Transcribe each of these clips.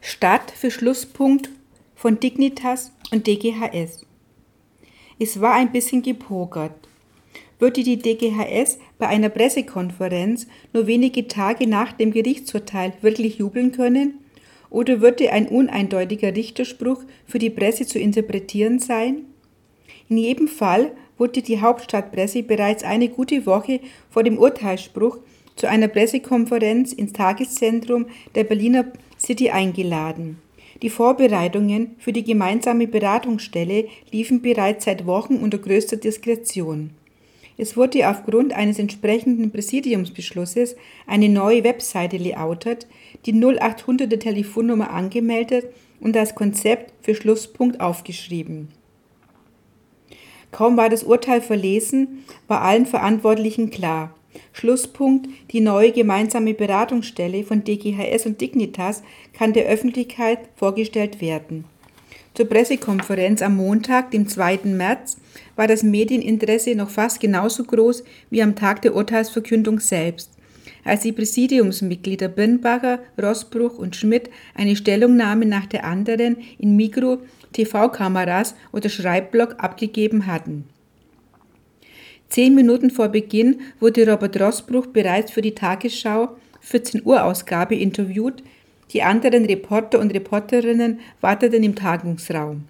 Start für Schlusspunkt von Dignitas und DGHS. Es war ein bisschen gepokert. Würde die DGHS bei einer Pressekonferenz nur wenige Tage nach dem Gerichtsurteil wirklich jubeln können? Oder würde ein uneindeutiger Richterspruch für die Presse zu interpretieren sein? In jedem Fall wurde die Hauptstadtpresse bereits eine gute Woche vor dem Urteilsspruch zu einer Pressekonferenz ins Tageszentrum der Berliner City eingeladen. Die Vorbereitungen für die gemeinsame Beratungsstelle liefen bereits seit Wochen unter größter Diskretion. Es wurde aufgrund eines entsprechenden Präsidiumsbeschlusses eine neue Webseite layoutet, die 0800er Telefonnummer angemeldet und das Konzept für Schlusspunkt aufgeschrieben. Kaum war das Urteil verlesen, war allen Verantwortlichen klar: Schlusspunkt, die neue gemeinsame Beratungsstelle von DGHS und Dignitas, kann der Öffentlichkeit vorgestellt werden. Zur Pressekonferenz am Montag, dem 2. März, war das Medieninteresse noch fast genauso groß wie am Tag der Urteilsverkündung selbst, als die Präsidiumsmitglieder Birnbacher, Roßbruch und Schmidt eine Stellungnahme nach der anderen in Mikro, TV-Kameras oder Schreibblock abgegeben hatten. 10 Minuten vor Beginn wurde Robert Roßbruch bereits für die Tagesschau 14 Uhr Ausgabe interviewt. Die anderen Reporter und Reporterinnen warteten im Tagungsraum.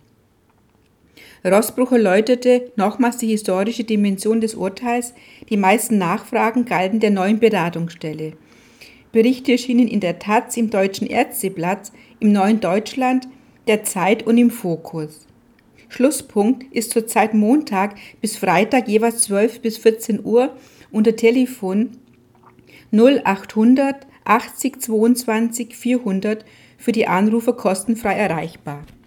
Roßbruch erläuterte nochmals die historische Dimension des Urteils. Die meisten Nachfragen galten der neuen Beratungsstelle. Berichte erschienen in der taz, im Deutschen Ärzteblatt, im Neuen Deutschland, der Zeit und im Fokus. Schlusspunkt ist zurzeit Montag bis Freitag jeweils 12 bis 14 Uhr unter Telefon 0800 80 22 400 für die Anrufer kostenfrei erreichbar.